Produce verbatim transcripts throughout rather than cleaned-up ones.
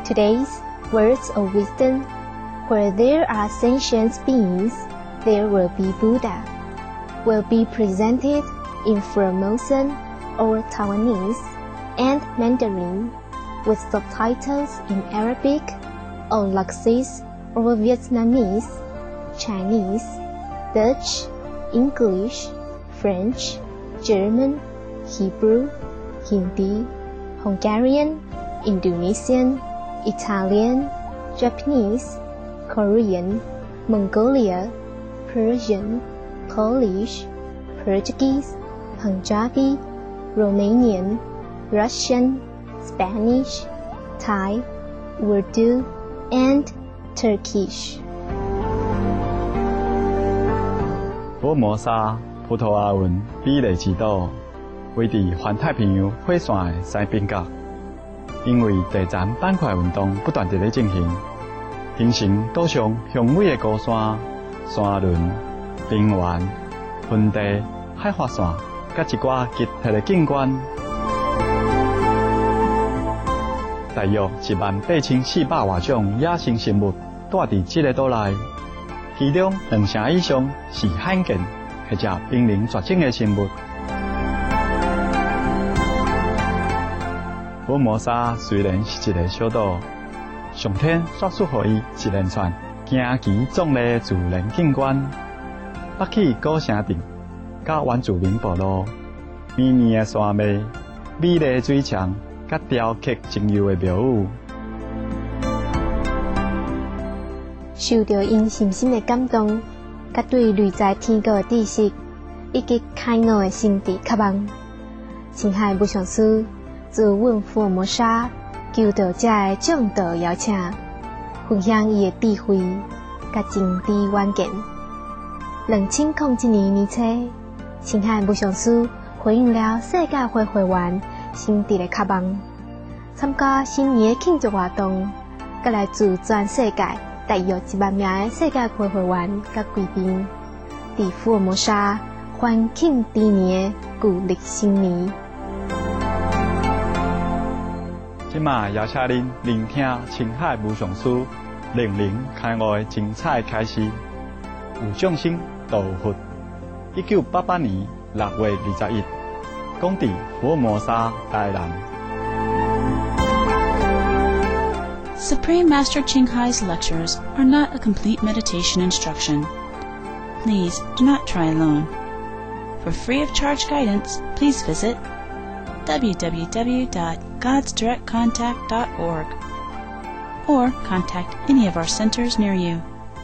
Today's words of wisdom: where there are sentient beings, there will be Buddha, will be presented in Formosan or Taiwanese and Mandarin, with subtitles in Arabic or Laxis or Vietnamese, Chinese, Dutch, English, French, German, Hebrew, Hindi, Hungarian, Indonesian, Italian, Japanese, Korean, Mongolia, Persian, Polish, Portuguese, Punjabi, Romanian, Russian, Spanish, Thai, Urdu, and Turkish. 福尔摩沙葡萄牙文比利之岛位伫环太平洋火线的西边角，因为地层板块运动不断地咧进行，形成岛上雄伟的高山、山峦、平原、盆地、海滑线，甲一寡集体的景观。大约一万八千四百外种野生生物住伫这个岛内，其中两成以上是罕见或者濒临绝种的生物。福尔摩沙虽然是一个小岛，上天刷出予伊一连串惊奇壮丽的自然景观，北起古城镇，甲原住民部落，绵绵的山脉，美丽的水墙，甲雕刻精幽的庙宇。 受到因深深的感动，甲对内在天国的知识，以及开脑的心智渴望，青海无上师自阮福尔摩沙求到这的讲道邀请，分享伊的智慧甲真知远见。两千零一年年初，青海无上师回应了世界会会员心智的渴望，参加新年的庆祝活动，甲来自全世界大约一万名的世界会会员甲贵宾，伫福尔摩沙欢庆猪年的旧历新年。 今嘛邀请您聆听青海无上师令人开悟的精彩开始。有众生道佛，一九八八年六月二十一，讲伫福尔摩沙台南。 Supreme Master Ching Hai's lectures are not a complete meditation instruction. Please do not try alone. For free of charge guidance, please visit w w w dot gods direct contact dot org or contact any of our centers near you.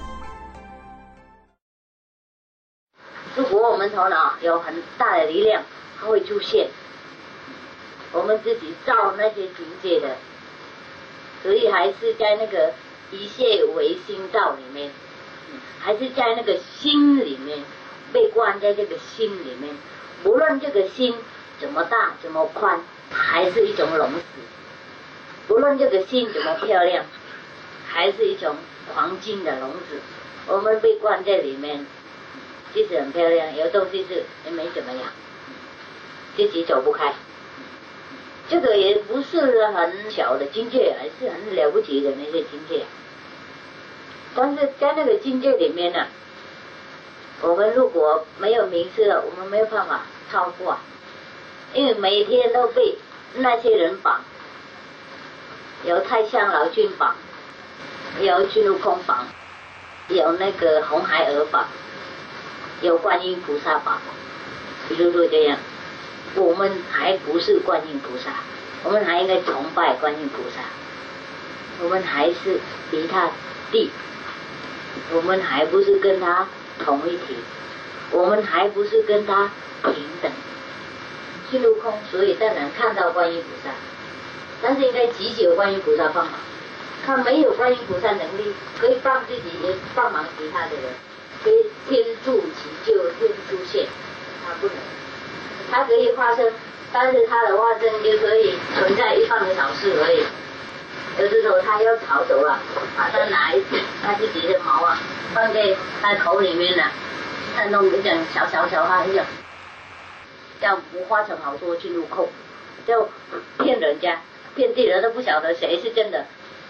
如果我们头脑有很大的力量，它会出现我们自己造那些境界的，所以还是在那个一切唯心造里面，还是在那个心里面，被关在这个心里面，无论这个心怎么大怎么宽，还是一种笼子，无论这个心怎么漂亮，还是一种黄金的笼子，我们被关在里面，即使很漂亮，有东西是也没怎么样，自己走不开。这个也不是很小的境界，还是很了不起的那些境界，但是在那个境界里面呢、啊，我们如果没有名字了，我们没有办法超过，因为每天都被那些人绑，有太上老君绑，有孙悟空绑，有那个红孩儿绑，有观音菩萨绑，比如说这样，我们还不是观音菩萨，我们还应该崇拜观音菩萨，我们还是离他低，我们还不是跟他同一体，我们还不是跟他平等。孙悟空所以当然看到观音菩萨，但是应该祈求观音菩萨帮忙，他没有观音菩萨能力可以帮自己也帮忙其他的人，可以天助其救天出现，他不能，他可以化身，但是他的化身就可以存在一半的小事而已。有的时候他要逃走了，把他拿一他自己的毛啊放在他头里面了，他弄一点小小小哈一样，要不化成好多孙悟空，就骗人家，骗地人都不晓得谁是真的，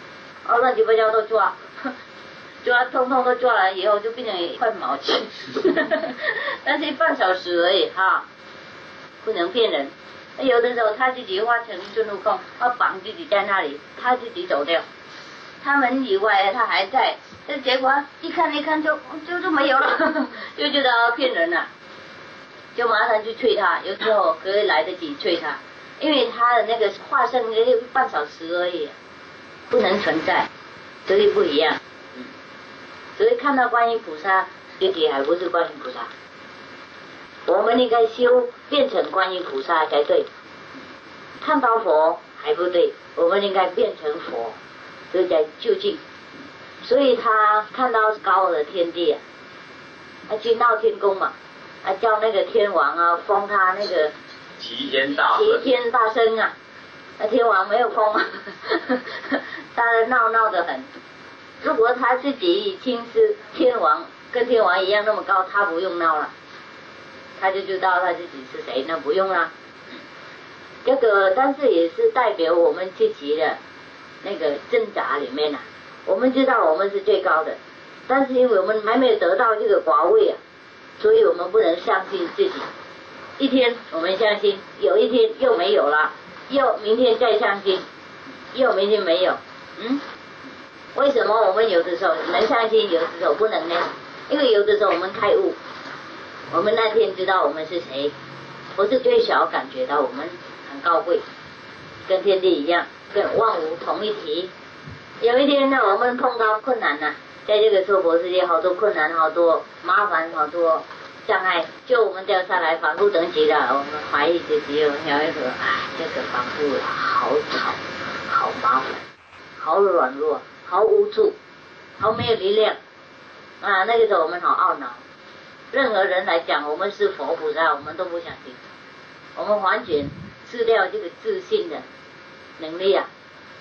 啊，乱七八糟都抓，抓通通都抓来以后就变成一块毛巾，但是半小时而已哈，不能骗人。有的时候他自己化成孙悟空，他绑自己在那里，他自己走掉，他们以为他还在，但结果一看一看就就就没有了，就觉得骗人了，就马上去催他，有时候可以来得及催他，因为他的那个化身也就半小时而已，不能存在，所以不一样。所以看到观音菩萨，自己还不是观音菩萨。我们应该修变成观音菩萨才对，看到佛还不对，我们应该变成佛，这才究竟。所以他看到高的天地啊，他去闹天宫嘛，啊叫那个天王啊封他那个齐天大齐天大圣啊，那天王没有封啊，大家闹闹得很。如果他自己已经是天王，跟天王一样那么高，他不用闹了。他就知道他自己是谁，那不用啦。这个，但是也是代表我们自己的那个挣扎里面啊。我们知道我们是最高的，但是因为我们还没有得到这个quả位啊，所以我们不能相信自己。一天我们相信，有一天又没有了，又明天再相信，又明天没有。嗯，为什么我们有的时候能相信，有的时候不能呢？因为有的时候我们开悟。我们那天知道我们是谁，不是最小感觉到我们很高贵，跟天地一样，跟万物同一体。有一天呢，我们碰到困难了、啊，在这个娑婆世界，好多困难，好多麻烦，好多障碍，就我们掉下来凡夫等级了。我们怀疑自己，我们想一说，哎，这个凡夫好吵，好麻烦，好软弱，好无助，好没有力量啊！那个时候我们好懊恼。任何人来讲我们是佛菩萨，我们都不想听，我们完全失掉这个自信的能力啊。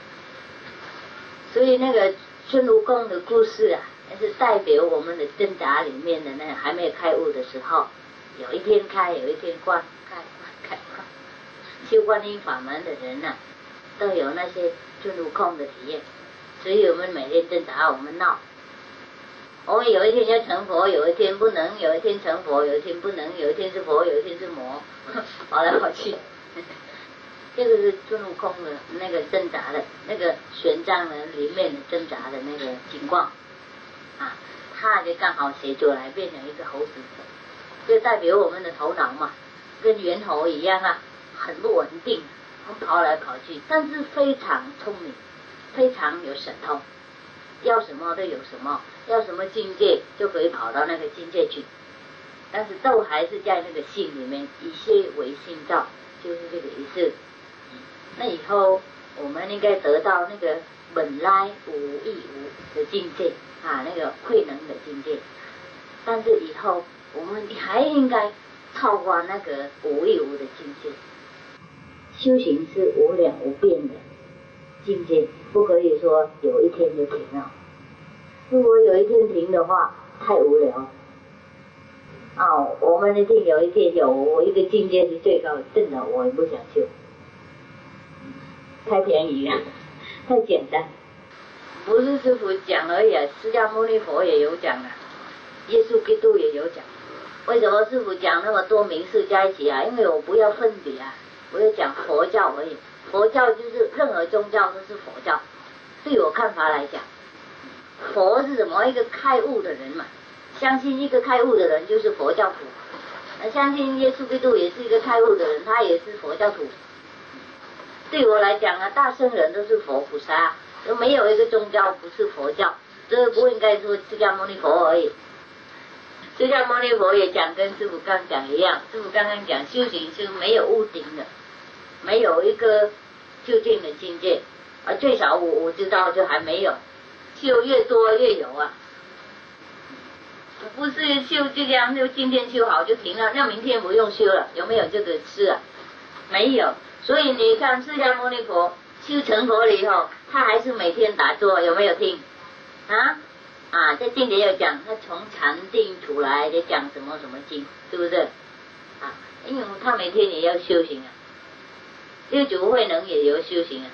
所以那个孙悟空的故事啊，那是代表我们的挣扎里面的那个还没有开悟的时候，有一天开，有一天关，开关开关。修观音法门的人呢、啊，都有那些孙悟空的体验，所以我们每天挣扎，我们闹。我们有一天要成佛，有一天不能，有一天成佛，有一天不能，有一天是佛，有一天是魔，跑来跑去。这个是孙悟空的那个挣扎的，那个玄奘的里面的挣扎的那个情况啊，他就刚好写出来变成一个猴子，就代表我们的头脑嘛，跟猿猴一样啊，很不稳定，跑来跑去，但是非常聪明，非常有神通。要什么都有什么，要什么境界就可以跑到那个境界去，但是都还是在那个性里面，以些为心造，就是这个意思。那以后我们应该得到那个本来无一无的境界啊，那个慧能的境界。但是以后我们还应该超过那个无一无的境界。修行是无量无边的境界，不可以说有一天就停了。如果有一天停的话，太无聊了。啊，我们一定有一天有我一个境界是最高的，真的我也不想修，太便宜了，太简单。不是师父讲而已啊，释迦牟尼佛也有讲啊，耶稣基督也有讲。为什么师父讲那么多名词在一起啊？因为我不要分别啊，我要讲佛教而已。佛教就是任何宗教都是佛教，对我看法来讲，佛是什么？一个开悟的人嘛，相信一个开悟的人就是佛教徒。那相信耶稣基督也是一个开悟的人，他也是佛教徒。对我来讲啊，大圣人都是佛菩萨，都没有一个宗教不是佛教，这不应该说释迦牟尼佛而已。释迦牟尼佛也讲跟师父刚讲一样，师父刚刚讲修行是没有屋顶的，没有一个究竟的境界啊，最少我我知道就还没有，修越多越有啊，不是修这样就今天修好就停了，那明天不用修了，有没有这个事啊？没有。所以你看释迦牟尼佛修成佛了以后，他还是每天打坐，有没有听啊？啊，在经典有讲，他从禅定出来在讲什么什么经，是不是啊？因为他每天也要修行啊，六祖慧能也有修行啊，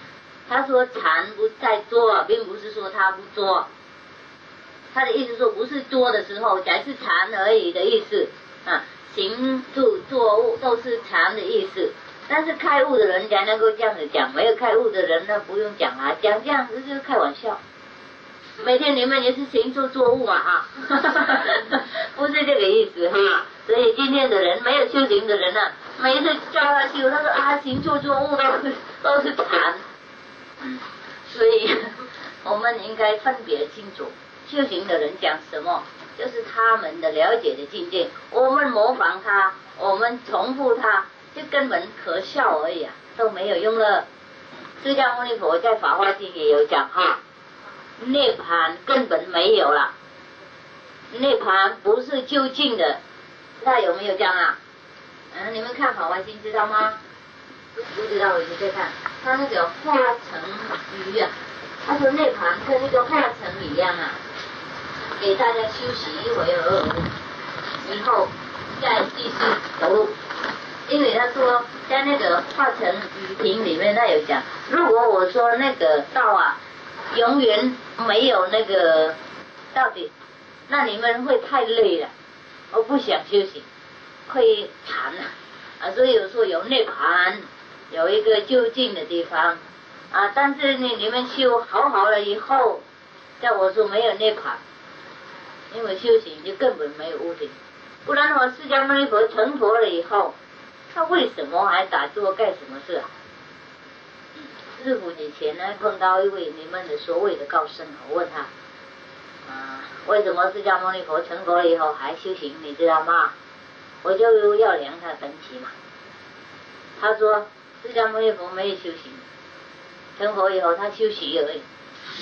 他说禅不在做，并不是说他不做，他的意思说不是做的时候才是禅而已的意思啊，行住坐物都是禅的意思。但是开悟的人才能够这样子讲，没有开悟的人呢不用讲啊，讲这样子就是开玩笑。每天你们也是行住坐物嘛哈，不是这个意思哈。所以今天的人没有修行的人呢、啊，每一次叫他修，他说啊行住坐物都是都是禅。所以我们应该分别清楚，修行的人讲什么，就是他们的了解的境界。我们模仿他，我们重复他，就根本可笑而已啊，都没有用了。释迦牟尼佛在《法华经》也有讲哈，涅槃根本没有了，涅槃不是究竟的，那有没有讲啊？嗯，你们看《法华经》知道吗？不知道，我就在看，他那个化成鱼啊，他说涅槃跟那个化成一样啊，给大家休息一会儿，以后再继续走路。因为他说在那个化成雨瓶里面，他有讲，如果我说那个道啊，永远没有那个到底，那你们会太累了，我不想休息，会馋了啊。所以有说有涅槃，有一个就近的地方啊。但是你你们修好好了以后，叫我说没有涅槃，因为修行就根本没有悟定。不然的话，释迦牟尼佛成佛了以后，他为什么还打坐干什么事啊？师父以前呢碰到一位你们的所谓的高僧，我问他啊，为什么释迦牟尼佛成佛了以后还修行，你知道吗？我就要量他等级嘛。他说释迦牟尼佛没有修行，成佛以后他休息而已。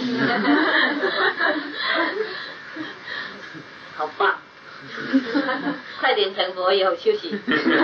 好棒！快点成佛以后休息。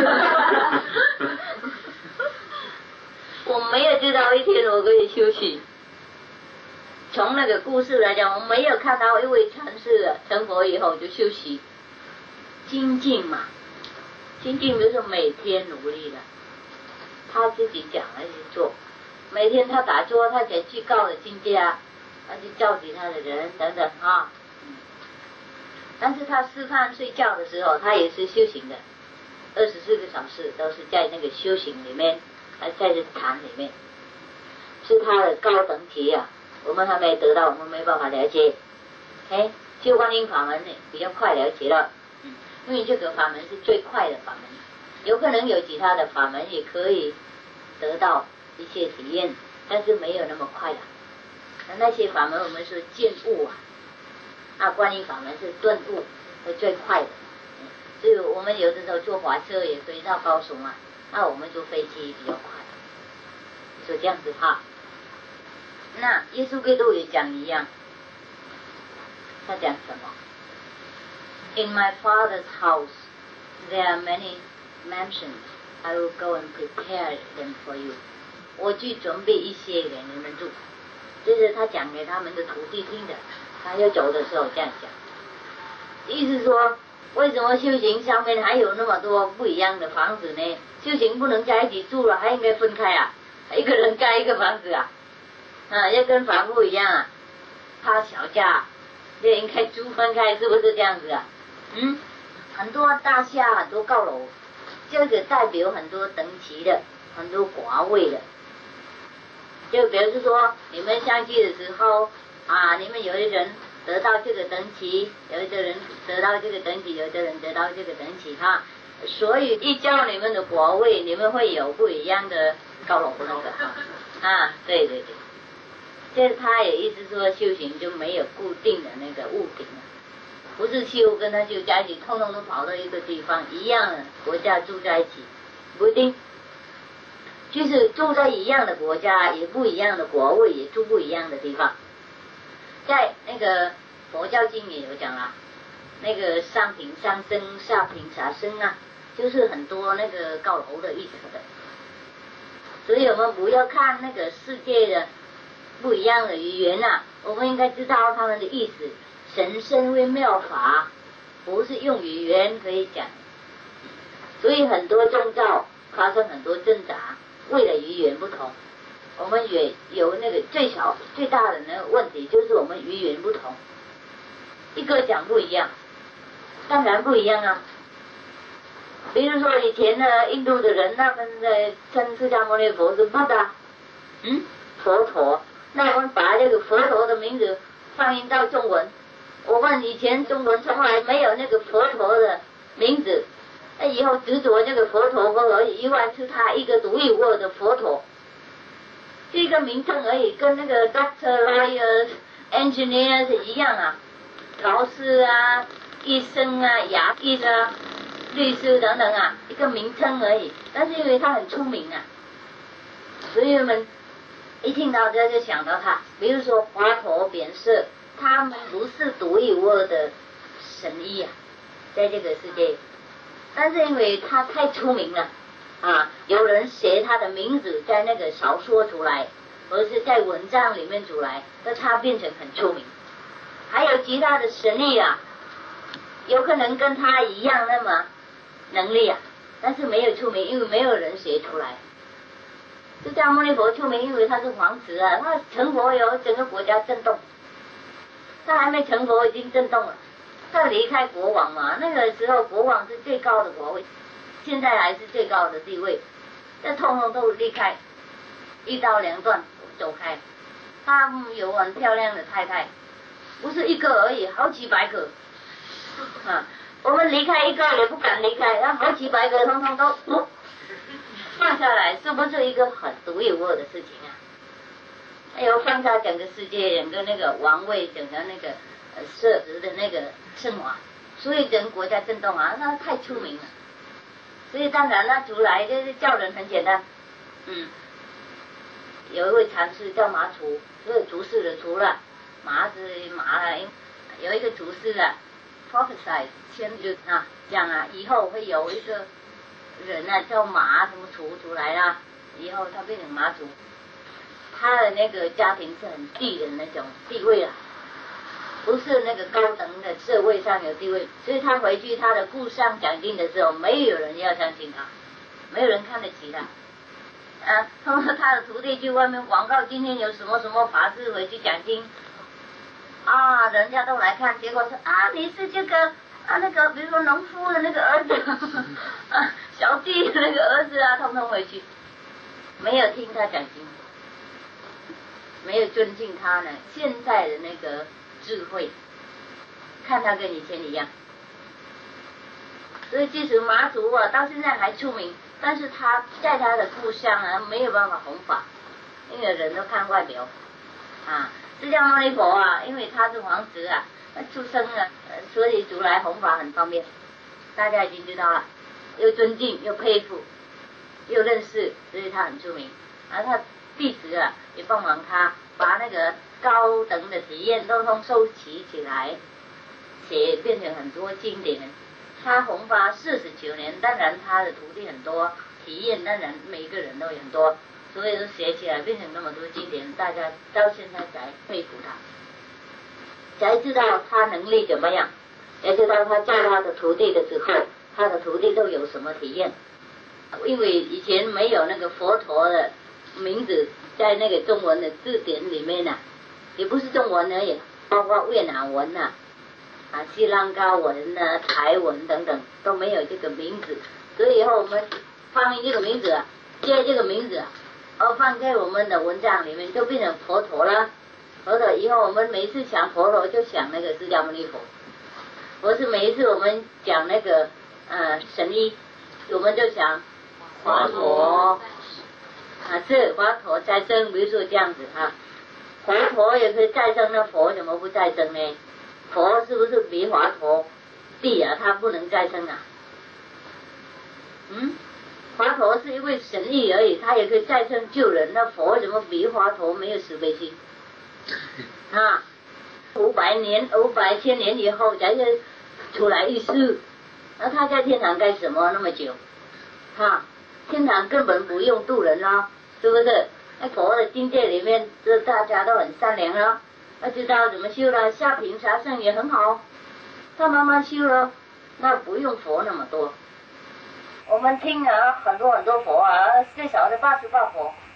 我没有知道一天我可以休息。从那个故事来讲，我没有看到一位禅师成佛以后就休息，精进嘛，精进就是每天努力的，他自己讲来去做，每天他打坐，他讲最高的境界啊，他去召集他的人等等啊。但是他吃饭睡觉的时候，他也是修行的，二十四个小时都是在那个修行里面，还在这禅里面，是他的高等级啊。我们还没得到，我们没办法了解。哎，修观音法门呢比较快了解了，嗯，因为这个法门是最快的法门，有可能有其他的法门也可以得到一些体验，但是没有那么快的。那些法门我们说见悟啊。啊，观音法门是顿悟，是最快的，嗯，所以我们有的时候坐火车也可以到高雄啊，那我们坐飞机比较快，就这样子哈。那耶稣基督也讲一样，他讲什么 ？In my Father's house there are many mansions. I will go and prepare them for you. 我去准备一些给你们住，这是他讲给他们的徒弟听的。他要走的时候这样讲，意思说为什么修行上面还有那么多不一样的房子呢？修行不能在一起住了，还应该分开啊，一个人盖一个房子啊，啊，要跟房屋一样啊，怕小家，就应该租分开，是不是这样子啊？嗯，很多大厦，很多高楼，这个代表很多等级的，很多寡位的，就比如说你们相聚的时候。啊，你们有的人得到这个等级，有的人得到这个等级，有的人得到这个等级哈。所以依照你们的国位，你们会有不一样的高楼那个哈。啊，对对对，这他也意思说修行就没有固定的那个物品了，不是修跟他修在一起，通通都跑到一个地方一样的国家住在一起，不一定。就是住在一样的国家，也不一样的国位，也住不一样的地方。在那个佛教经也有讲啊，那个上品上生下品下生啊，就是很多那个高楼的意思的。所以我们不要看那个世界的不一样的语言啊，我们应该知道他们的意思。神深微妙法不是用语言可以讲，所以很多宗教发生很多挣扎，为了语言不同， 我们也有那个最小最大的那个问题，就是我们语言不同，一个讲不一样，当然不一样啊。比如说以前呢，印度的人他们在称释迦牟尼佛是巴达，嗯，佛陀。那我们把这个佛陀的名字放音到中文，我问以前中文从来没有那个佛陀的名字，那以后执着这个佛陀佛而已，以外是他一个独一无二的佛陀，就一个名称而已，跟那个 doctor、lawyer、engineer 是一样啊，老师啊、医生啊、牙医啊、律师等等啊，一个名称而已。但是因为他很出名啊，所以我们一听到这就想到他。比如说华佗、扁鹊，他们不是独一无二的神医啊，在这个世界，但是因为他太出名了啊，有人写他的名字在那个小说出来，或是在文章里面出来，那他变成很出名。还有其他的神医啊，有可能跟他一样那么能力啊，但是没有出名，因为没有人写出来。释迦牟尼佛出名，因为他是皇子啊，他成佛以后整个国家震动，他还没成佛已经震动了。他离开国王嘛，那个时候国王是最高的国位，现在还是最高的地位，这通通都离开，一刀两断走开。他有很漂亮的太太，不是一个而已，好几百个啊！我们离开一个也不敢离开，然后好几百个通通都、哦、放下来，是不是一个很独一无二的事情啊？还有放下整个世界，整个那个王位，整个那个呃设置的那个圣王，所以整个国家震动啊，他太出名了。所以当然了，出来就是叫人很简单，嗯，有一位禅师叫马楚，所以厨师的厨了，麻是麻了，有一个厨师啊 ，prophesy 先就啊讲啊，以后会有一个人啊叫马什么楚出来啦，以后他变成马楚。他的那个家庭是很低的那种地位啊，不是那个高等的社会上有地位，所以他回去他的故乡讲经的时候，没有人要相信他，没有人看得起他。啊，他说他的徒弟去外面广告，今天有什么什么法师回去讲经，啊，人家都来看，结果说啊，你是这个啊那个，比如说农夫的那个儿子，啊，小弟的那个儿子啊，通通回去，没有听他讲经。没有尊敬他呢，现在的那个智慧，看他跟以前一样。所以即使马祖啊，到现在还出名，但是他在他的故乡啊，没有办法弘法，因为人都看外表啊。释迦牟尼佛啊，因为他是皇子啊，出生啊，所以如来弘法很方便，大家已经知道了，又尊敬又佩服，又认识，所以他很出名。而他弟子啊，也帮忙他把那个高等的体验都通收集起来，写变成很多经典。他弘法四十九年，当然他的徒弟很多，体验当然每个人都很多，所以都写起来变成那么多经典，大家到现在才佩服他，才知道他能力怎么样，也知道他教他的徒弟的时候，他的徒弟都有什么体验。因为以前没有那个佛陀的名字在那个中文的字典里面啊，也不是中文而已，包括越南文啊、啊西兰卡文啊、台文等等都没有这个名字，所以以后我们发明这个名字啊，接这个名字啊，而放在我们的文章里面，就变成佛陀了。佛陀以后我们每一次想佛陀就想那个释迦牟尼佛，不是每一次我们讲那个呃神医，我们就想华佗。啊，是华佗再生，比如说这样子哈，华佗也可以再生，那佛怎么不再生呢？佛是不是比华佗低啊？他不能再生啊？嗯，华佗是一位神医而已，他也可以再生救人，那佛怎么比华佗没有慈悲心？啊，五百年、五百千年以后才是出来一世，那他在天堂干什么那么久？哈？天堂根本不用渡人啦，是不是？那佛的境界里面，这大家都很善良了，那知道怎么修了，下品杀生也很好，他慢慢修了，那不用佛那么多。我们听啊，很多很多佛啊，最少的八十八佛，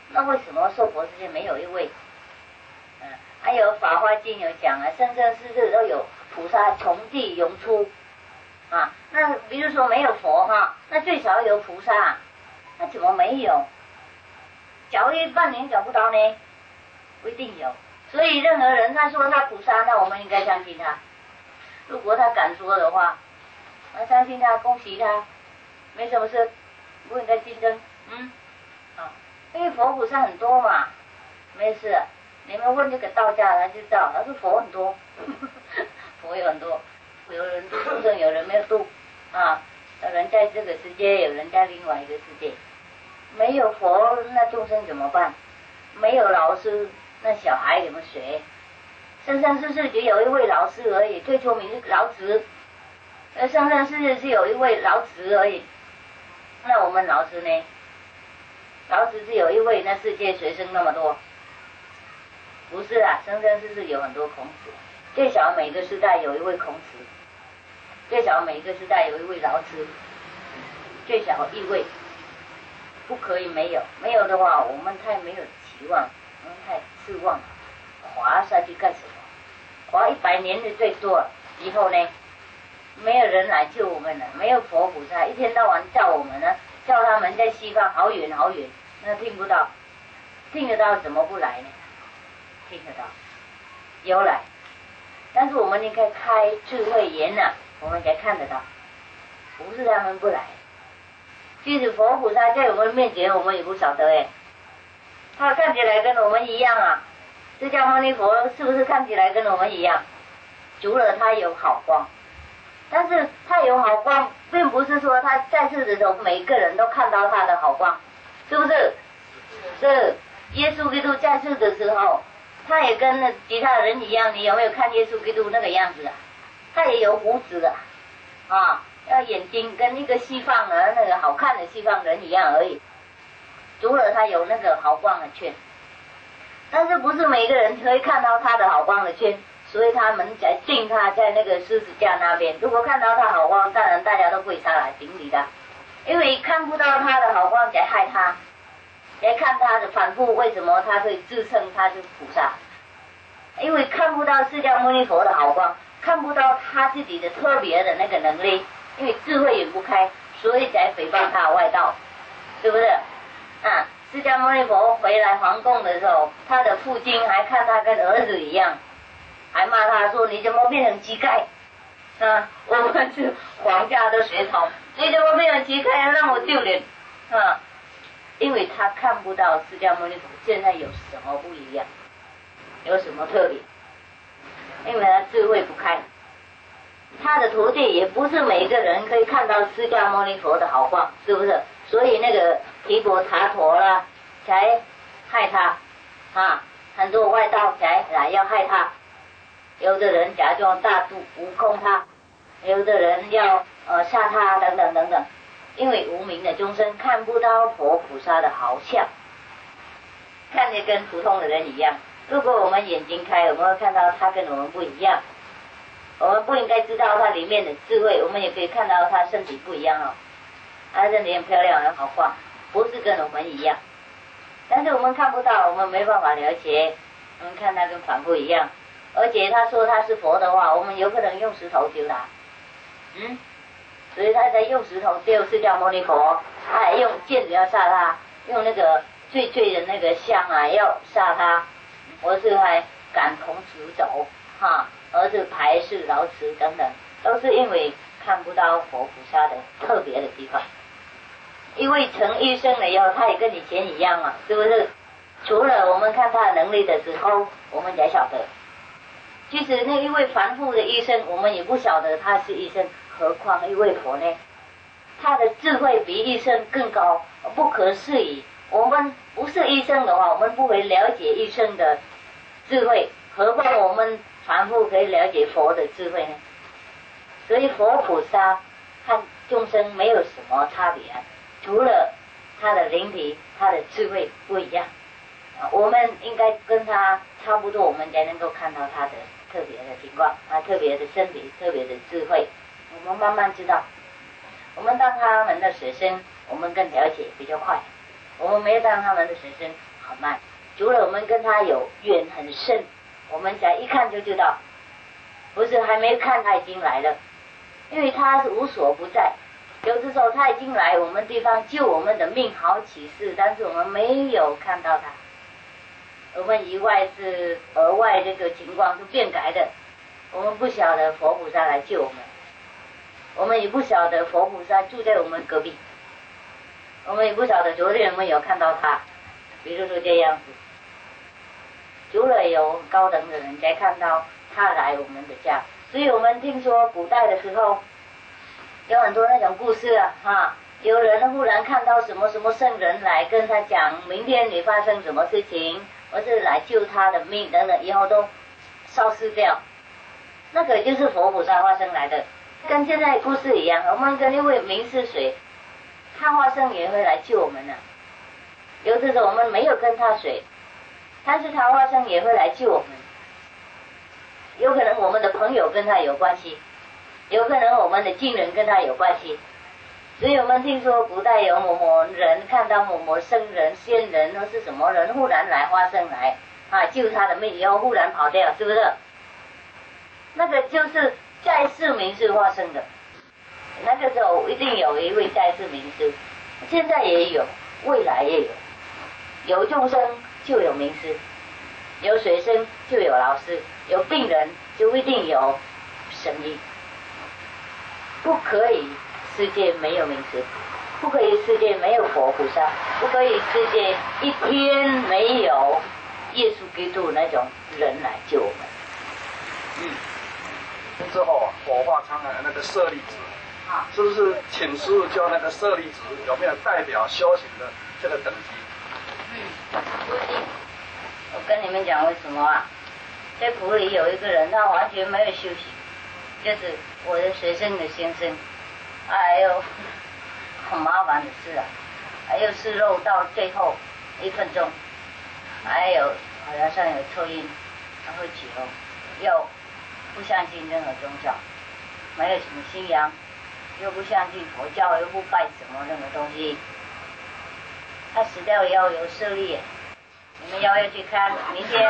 那为什么娑婆世界没有一位？嗯，还有《法华经》有讲啊，生生世世都有菩萨从地涌出啊。那比如说没有佛哈，那最少有菩萨，那怎么没有？找一半年找不到呢？不一定有。所以任何人他说他菩萨，那我们应该相信他。如果他敢说的话，我相信他，恭喜他，没什么事，不应该竞争。嗯，啊，因为佛菩萨很多嘛，没事。你们问这个道家他就知道，他说佛很多，佛有很多，有人度众生，有人没有度啊。有人在这个世界，有人在另外一个世界。没有佛，那众生怎么办？没有老师，那小孩怎么学？生生世世只有一位老师而已，最出名是老子。而生生世世是有一位老子而已。那我们老师呢？老子只有一位，那世界学生那么多？不是啊，生生世世有很多孔子，最少每个时代有一位孔子，最少每个时代有一位老子，最少一位，不可以没有。没有的话，我们太没有期望，我们太失望，滑下去干什么？滑一百年的最多，以后呢，没有人来救我们了，没有佛菩萨，一天到晚叫我们呢，叫他们在西方好远好远，那听不到，听得到怎么不来呢？听得到，有来，但是我们应该开智慧眼呐、啊，我们才看得到，不是他们不来。即使佛菩萨在我们面前，我们也不晓得哎，他看起来跟我们一样啊。释迦牟尼佛是不是看起来跟我们一样？除了他有好光，但是他有好光，并不是说他在世的时候每个人都看到他的好光，是不是？是耶稣基督在世的时候。他也跟那其他人一样，你有没有看耶稣基督那个样子啊？他也有胡子的，啊，要眼睛跟一个西方人那个好看的西方人一样而已，除了他有那个好光的圈，但是不是每个人可以看到他的好光的圈，所以他们才敬他在那个十字架那边。如果看到他好光，当然大家都跪下来顶礼的，因为看不到他的好光才害他。来看他的反复，为什么他可以自称他是菩萨？因为看不到释迦牟尼佛的好光，看不到他自己的特别的那个能力，因为智慧眼不开，所以才诽谤他外道，是不是？啊，释迦牟尼佛回来皇宫的时候，他的父亲还看他跟儿子一样，还骂他说：“你怎么变成乞丐？啊，我们是皇家的血统，你怎么变成乞丐，让我丢脸？”啊。因为他看不到释迦牟尼佛现在有什么不一样，有什么特别，因为他智慧不开，他的徒弟也不是每个人可以看到释迦牟尼佛的好光，是不是？所以那个提婆达陀啦，才害他啊，很多外道才来要害他，有的人假装大度悟空他，有的人要呃杀他等等等等。因为无明的众生看不到佛菩萨的好相，看着跟普通的人一样。如果我们眼睛开，我们会看到他跟我们不一样。我们不应该知道他里面的智慧，我们也可以看到他身体不一样哦。他身体很漂亮，很好逛，不是跟我们一样。但是我们看不到，我们没办法了解。我们看他跟凡夫一样，而且他说他是佛的话，我们有可能用石头丢他。嗯。所以他才用石头丢释迦牟尼佛，他还用剑子要杀他，用那个最脆的那个香啊要杀他，或是还赶孔子走，哈，而是排斥老子等等，都是因为看不到佛菩萨的特别的地方。因为成医生了以后，他也跟以前一样嘛，是不是？除了我们看他的能力的时候，我们才晓得。其实那一位凡夫的医生，我们也不晓得他是医生。何况一位佛呢？他的智慧比医生更高，不可思议。我们不是医生的话，我们不会了解医生的智慧，何况我们凡夫可以了解佛的智慧呢？所以佛菩萨和众生没有什么差别，除了他的灵体、他的智慧不一样。我们应该跟他差不多，我们才能够看到他的特别的情况，啊，特别的身体、特别的智慧。我们慢慢知道，我们当他们的学生，我们更了解比较快。我们没有当他们的学生， 很慢。除了我们跟他有缘很深，我们才一看就知道，不是还没看他已经来了，因为他是无所不在。有的时候他已经来我们地方救我们的命，好启示，但是我们没有看到他。我们以外是额外这个情况是变改的，我们不晓得佛菩萨来救我们，我们也不晓得佛菩萨住在我们隔壁，我们也不晓得昨天我们有看到他，比如说这样子。除了有高等的人才看到他来我们的家，所以我们听说古代的时候有很多那种故事啊，哈，有人忽然看到什么什么圣人来跟他讲，明天你发生什么事情，或是来救他的命等等，以后都消失掉。那个就是佛菩萨化身来的，跟现在故事一样。我们跟一位名是谁，他化身也会来救我们呢、啊。有的时候我们没有跟他谁，但是他化身也会来救我们。有可能我们的朋友跟他有关系，有可能我们的亲人跟他有关系。所以我们听说古代有某某人看到某某圣人、仙人或是什么人忽然来化身来啊救他的命，以后忽然跑掉，是不是？那个就是在世名师化身的。那个时候一定有一位在世名师，现在也有，未来也有。有众生就有名师，有学生就有老师，有病人就一定有神医。不可以世界没有名师，不可以世界没有佛菩萨，不可以世界一天没有耶稣基督那种人来救我们。 嗯，之后啊，火化仓的那个舍利子， 啊， 是不是请师父教那个舍利子有没有代表修行的这个等级？ 嗯，不行。我跟你们讲为什么啊？在普里有一个人，他完全没有修行，就是我的学生的先生，哎呦，很麻烦的事啊，还有吃肉到最后一分钟，还有好像有抽烟，还喝酒，又不相信任何宗教，没有什么信仰，又不相信佛教，又不拜什么任何东西。他死掉以后有舍利，你们要不要去看？明天，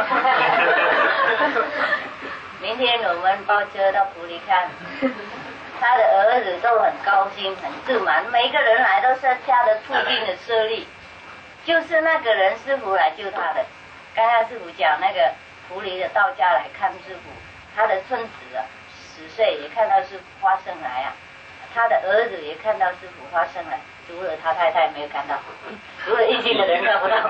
明天我们包车到普里看。他的儿子都很高兴，很自满，每个人来都是家的促进的舍利，就是那个人师傅来救他的。刚才师傅讲那个普里的道家来看师傅，他的孙子啊十岁也看到师傅发生来啊，他的儿子也看到师傅发生来，除了他太太没有看到，除了一心的人看不到。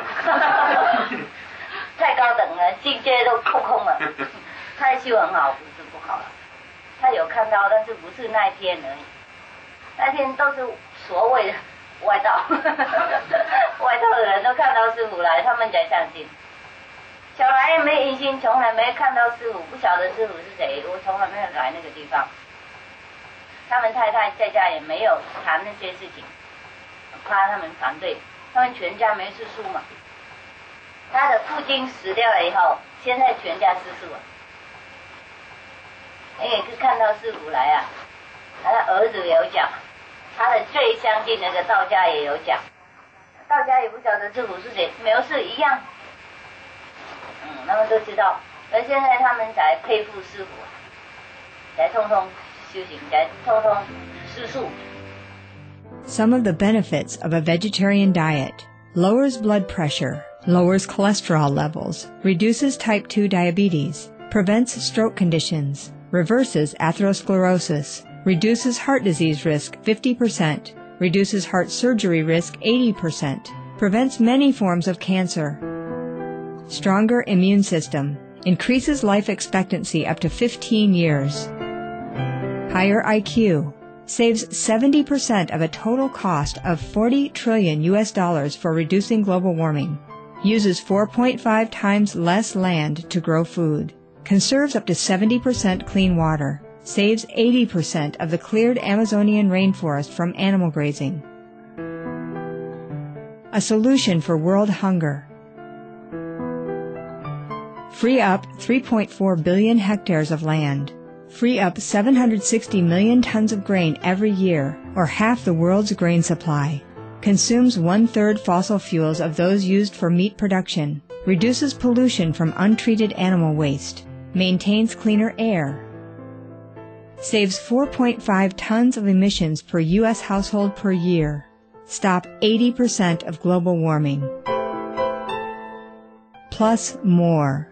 太高等了，境界都空空了。他的修很好，不是不好了。他有看到，但是不是那一天而已。那天都是所谓的外道，外道的人都看到师傅来，他们才相信。小孩也没印象，从来没看到师傅，不晓得师傅是谁，我从来没有来那个地方。他们太太在家也没有谈那些事情，怕他们反对，他们全家没吃素嘛。他的父亲死掉了以后，现在全家吃素了。因为是看到师傅来啊，他的儿子也有讲，他的最相近那个道家也有讲，道家也不晓得师傅是谁，没有事一样，嗯，他们都知道，而现在他们才佩服师傅，才通通修行，才通通吃素。 Some of the benefits of a vegetarian diet: lowers blood pressure, lowers cholesterol levels, reduces type two diabetes, prevents stroke conditions, reverses atherosclerosis, reduces heart disease risk fifty percent, reduces heart surgery risk eighty percent, prevents many forms of cancer. Stronger immune system, increases life expectancy up to fifteen years. Higher I Q, saves seventy percent of a total cost of forty trillion U S dollars for reducing global warming. Uses four point five times less land to grow food. Conserves up to seventy percent clean water, saves eighty percent of the cleared Amazonian rainforest from animal grazing. A solution for world hunger. Free up three point four billion hectares of land. Free up seven hundred sixty million tons of grain every year, or half the world's grain supply. consumes one-third fossil fuels of those used for meat production, reduces pollution from untreated animal waste, maintains cleaner air, saves four point five tons of emissions per U S household per year, stop eighty percent of global warming, plus more.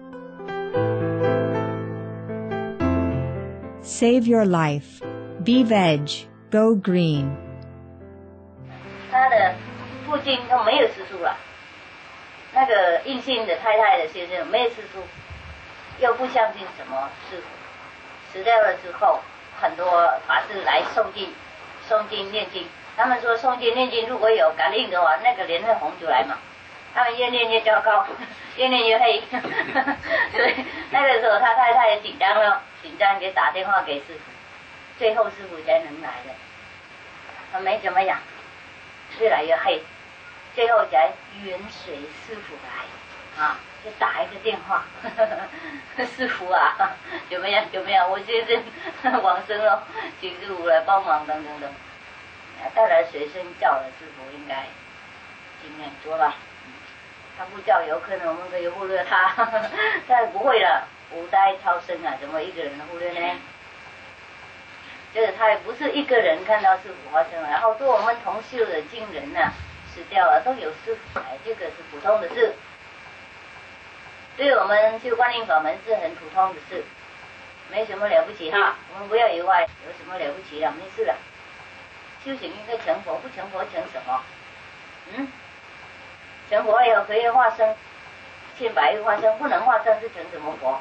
Save your life. Be veg. Go green. 他的父亲都没有吃素了，那个印信的太太的先生没有吃素，又不相信什么师父。死掉了之后，很多法师来诵经、诵经念经。他们说诵经念经如果有感应的话，那个脸会红出来嘛。他们越念越糟糕，越念越黑。所以那个时候他太太也紧张了，紧张给打电话给师父，最后师父才能来的。他没怎么样，越来越黑，最后才缘随师父来，啊。就打一个电话，呵呵师父啊，怎么样怎么样？我先生往生了，请师父来帮忙等等等。当然随身叫了师父应该尽量做吧。他不叫，有可能我们可以忽略他，但不会了。五代超生啊，怎么一个人忽略呢？这个他也不是一个人看到师父发生了，好多我们同修的亲人呐、啊、死掉了，都有师父来，这个是普通的事。对我们修观音法门是很普通的事，没什么了不起哈。我们不要以为有什么了不起了，没事了。修行应该成佛，不成佛成什么？嗯，成佛以后可以化身，千百亿化身，不能化身是成什么佛？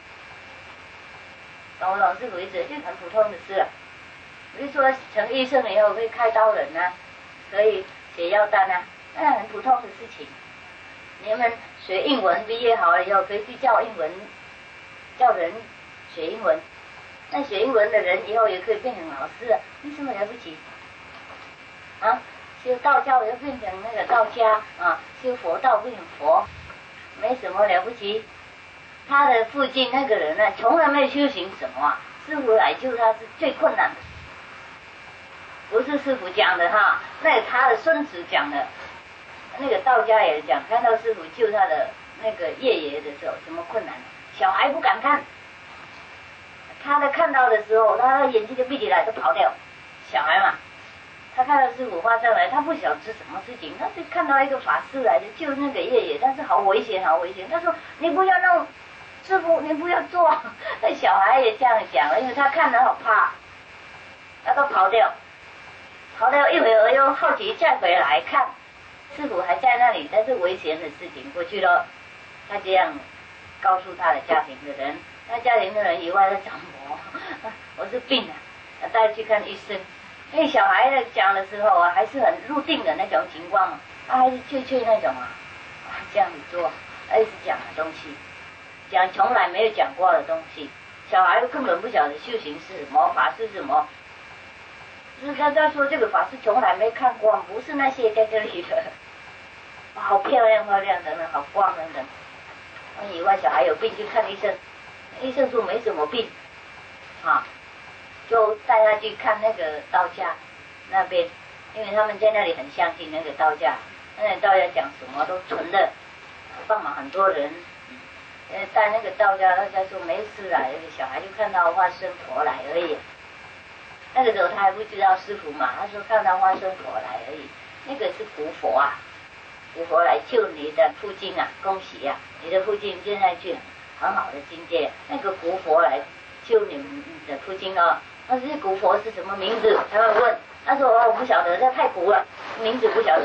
懂不懂？师父意思，这很普通的事了。比如说成医生以后可以开刀人啊，可以写药单啊，那很普通的事情。你们学英文毕业好了以后，可以去教英文，教人学英文。那学英文的人以后也可以变成老师啊，没什么了不起。啊，修道教又变成那个道家啊，修佛道变成佛，没什么了不起。他的父亲那个人呢、啊，从来没有修行什么、啊，师父来救他是最困难的。不是师父讲的哈，那是他的孙子讲的。那个道家也讲，看到师父救他的那个爷爷的时候，什么困难？小孩不敢看，他在看到的时候，他眼睛就闭起来，就跑掉。小孩嘛，他看到师父发上来，他不晓得是什么事情，他就看到一个法师来的救那个爷爷，但是好危险，好危险。他说：“你不要弄，师父，你不要做。”那小孩也这样讲了，因为他看得好怕，他都跑掉，跑掉一会儿又好奇再回来看。师父还在那里，但是危险的事情过去了。他这样告诉他的家庭的人，那家庭的人以为他讲我，我是病了，带去看医生。因为小孩在讲的时候啊，还是很入定的那种情况嘛，他还是脆脆那种啊，啊这样子做，一直讲的东西，讲从来没有讲过的东西，小孩根本不晓得修行是什么，法是什么。就是他他说这个法师从来没看过，不是那些在这里的，好漂亮漂亮等等，好光等等。我以为小孩有病去看医生，医生说没什么病，啊，就带他去看那个道家那边，因为他们在那里很相信那个道家，那个道家讲什么都纯的，帮忙很多人。呃，带那个道家，道家说没事啦，那个小孩就看到化身佛来而已。那个时候他还不知道师父嘛，他说看到化身佛来而已，那个是古佛啊，古佛来救你的父亲啊，恭喜啊，你的父亲现在去很好的境界，那个古佛来救你们的父亲哦。他说这古佛是什么名字？他们问，他说哦不晓得，这太古了，名字不晓得。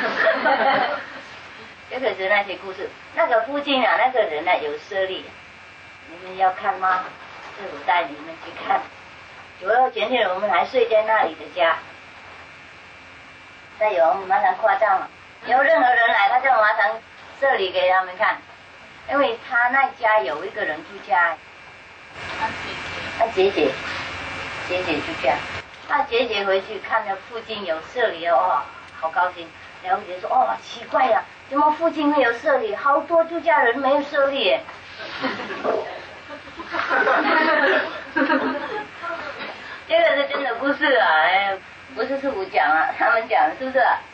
这个是那些故事，那个父亲啊，那个人啊有舍利，你们要看吗？师父带你们去看。主要前天我们还睡在那里的家，再有我们马上夸张了，有任何人来，他就马上这里给他们看，因为他那家有一个人出家，他姐姐，姐姐出家，他姐姐回去看到附近有舍利哦，好高兴。然后姐说哦奇怪呀、啊，怎么附近会有舍利？好多出家人没有舍利耶。这个是真的故事啊，哎，不是师父讲啊，他们讲是不是？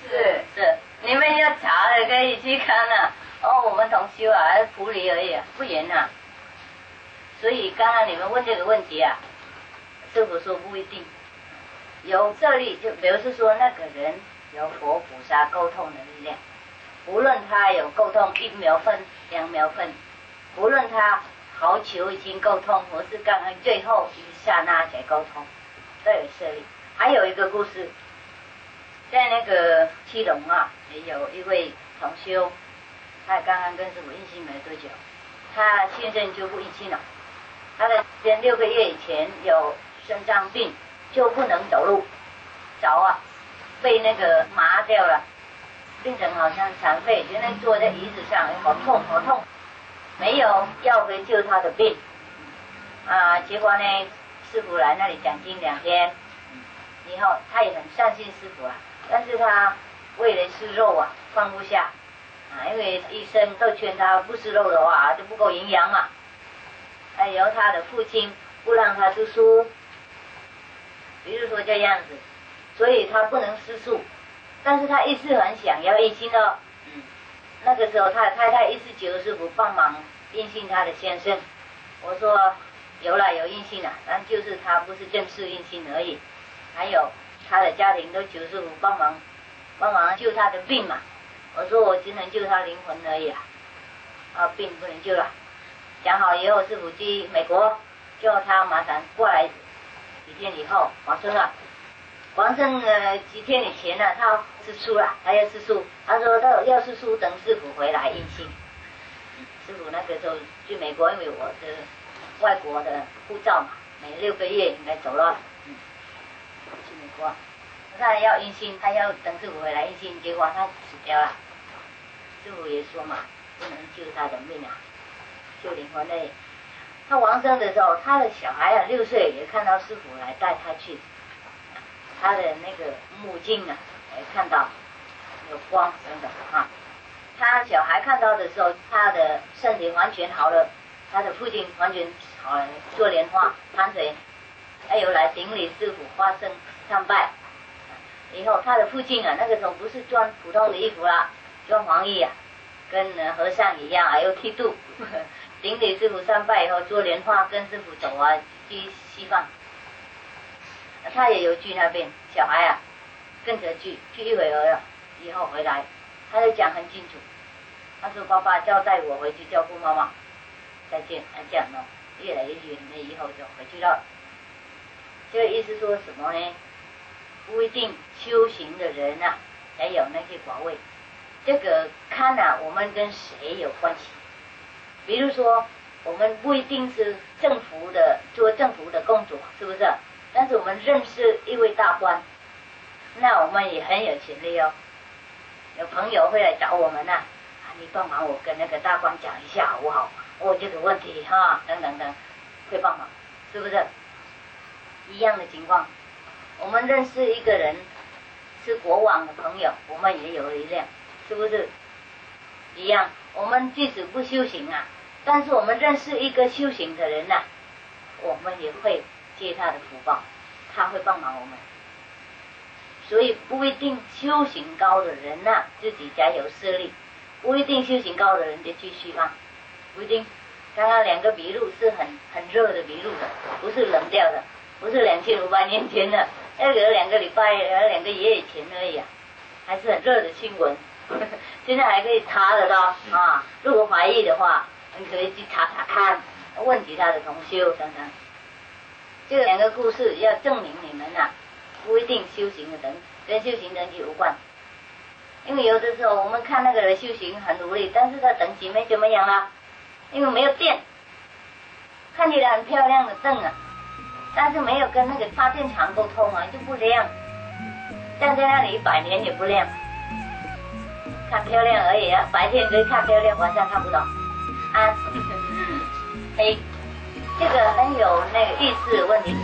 是是，你们要查的可以去看啊。哦，我们同修啊，普理而已啊，不严啊。所以刚刚你们问这个问题啊，师父说不一定。有这里就表示说那个人有佛菩萨沟通的力量，无论他有沟通一秒分、两秒分，无论他好久已经沟通，或是刚刚最后一刹那才沟通，都有设立。还有一个故事，在那个基隆啊，也有一位同修，他刚刚跟师父印心没多久，他现在就不印心了。他的前六个月以前有肾脏病，就不能走路，脚啊被那个麻掉了，变成好像残废，原来坐在椅子上，好痛好痛，没有药可以救他的病啊。结果呢，师父来那里讲经两天以后，他也很相信师父啊，但是他为了吃肉啊放不下啊，因为医生都劝他不吃肉的话就不够营养嘛。还有他的父亲不让他读书，比如说这样子，所以他不能吃素，但是他一直很想要印心的。嗯，那个时候他的太太一直求师父帮忙印信他的先生。我说有了有印信了，但就是他不是正式印信而已，还有他的家庭都求师父帮忙帮忙救他的病嘛。我说我只能救他灵魂而已啊，啊病不能救了。讲好以后，师父去美国，叫他马上过来。几天以后，往生了。往生呃几天以前呢，他吃素了，他要吃素。他说他要吃素，等师父回来印信。师父那个时候去美国，因为我的外国的护照嘛，每六个月应该走了。嗯，去美国，他要印信，他要等师父回来印信，结果他死掉了。师父也说嘛，不能救他的命啊。救灵魂的，他往生的时候，他的小孩啊六岁也看到师父来带他去，他的那个目镜啊也看到有光等等啊。他小孩看到的时候，他的身体完全好了，他的父亲完全好了，做莲花攀水，还有来顶礼师父花生参拜。以后他的父亲啊，那个时候不是穿普通的衣服啦，穿黄衣啊，跟和尚一样啊，又剃度。顶礼师父参拜以后，做莲花跟师父走啊，去西方。他也有去那边，小孩啊跟着去，去一会儿了以后回来，他就讲很清楚。他说：“爸爸交代我回去照顾妈妈，再见。”啊，这样哦，越来越远了以后就回去了。这个意思说什么呢？不一定修行的人啊，才有那些果位。这个看啊，我们跟谁有关系？比如说，我们不一定是政府的做政府的工作，是不是？但是我们认识一位大官，那我们也很有潜力哦。有朋友会来找我们呐、啊，啊，你帮忙我跟那个大官讲一下好不好？我、哦、这个问题哈，等等等，会帮忙，是不是？一样的情况，我们认识一个人是国王的朋友，我们也有力量，是不是？一样，我们即使不修行啊，但是我们认识一个修行的人呐、啊，我们也会接他的福报，他会帮忙我们。所以不一定修行高的人呐、啊，自己家有势力，不一定修行高的人就去西方，不一定。刚刚两个笔录是很很热的笔录的，不是冷掉的，不是两千五百年前的，那个两个礼拜、两个月以前而已啊，还是很热的新闻。现在还可以查得到啊！如果怀疑的话，你可以去查查看，问其他的同修等等。这两个故事要证明你们啊，不一定修行的人跟修行等级无关。因为有的时候我们看那个人修行很努力，但是他等级没怎么样啊，因为没有电，看起来很漂亮的灯啊，但是没有跟那个发电厂沟通啊，就不亮，站在那里一百年也不亮。看漂亮而已啊，白天可以看漂亮，晚上看不到。啊，哎，这个很有那个意思的问题。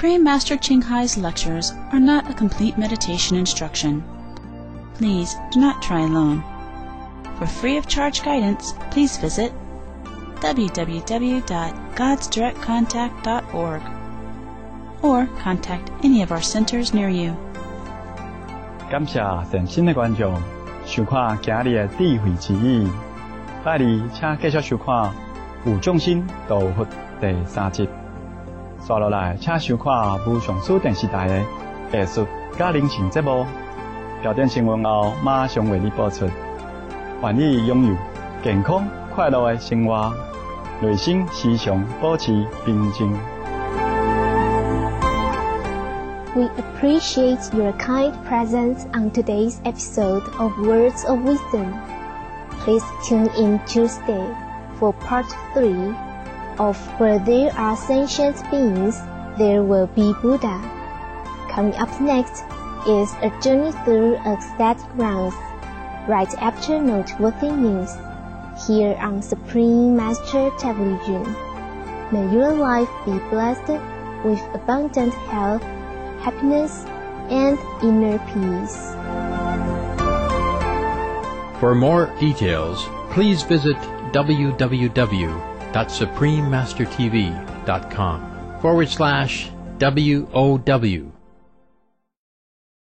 Supreme Master Ching Hai's lectures are not a complete meditation instruction. Please do not try alone. For free of charge guidance, please visit w w w dot gods direct contact dot org or contact any of our centers near you. 感谢善心的观众收看今日的智慧之语。拜二请继续收看有众心道佛第三集。接落来请收看无上师电视台的艺术加人情节目。标点新闻后马上为你播出。愿你拥有健康快乐的生活，内心时常保持平静。 We appreciate your kind presence on today's episode of Words of Wisdom. Please tune in Tuesday for part three of Where There Are Sentient Beings, There Will Be Buddha. Coming up next is a journey through ecstatic grounds, right after noteworthy news, here on Supreme Master Television. May your life be blessed with abundant health, happiness, and inner peace. For more details, please visit w w w dot supreme master t v dot com forward slash W O W.